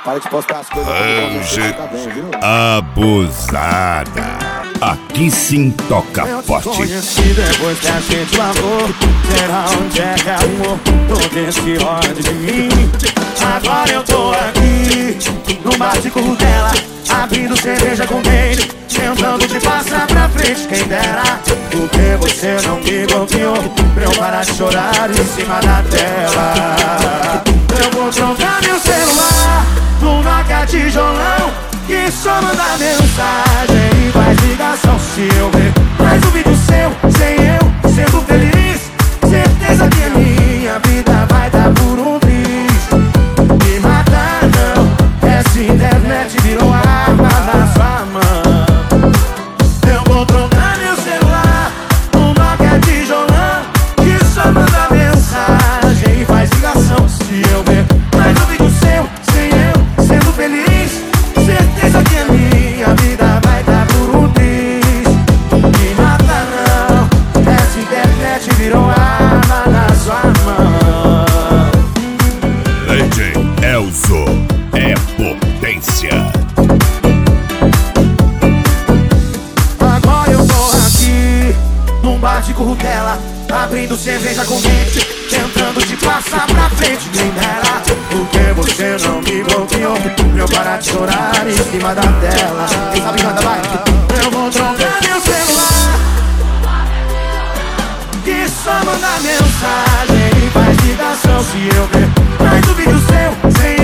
Para de postar as coisas. Ange abusada. Aqui sim toca forte. Eu te conheci depois que a gente lavou. Será onde é que arrumou todo esse ódio de mim? Agora eu tô aqui no bate-curro dela, abrindo cerveja com dele, tentando te passar pra frente, quem dera. Porque você não me bloqueou pra eu parar de chorar em cima da tela. Eu vou trocar meu celular no Nokia tijolão, que só manda mensagem e faz ligação. Se eu ver mais um vídeo seu, sem eu sendo feliz, certeza que a minha vida vai dar por um triz. Me matar não, essa internet virou arma na sua mão. Eu vou trocar meu celular no Nokia tijolão, que só manda mensagem e faz ligação. Se eu ver mais um vídeo seu, sem eu sendo feliz, certeza que a minha vida vai dar por um triz. Me mata não, essa internet virou arma na sua mão. DJ Elzo é potência. Agora eu tô aqui num bate-curro dela, abrindo cerveja com dente, tentando te passar pra frente, quem dera. Porque você não me bloqueou pra eu parar de chorar em cima da tela. Quem sabe canta, vai. Eu vou trocar meu celular, que só manda mensagem e faz ligação. Se eu ver mais um vídeo seu, sem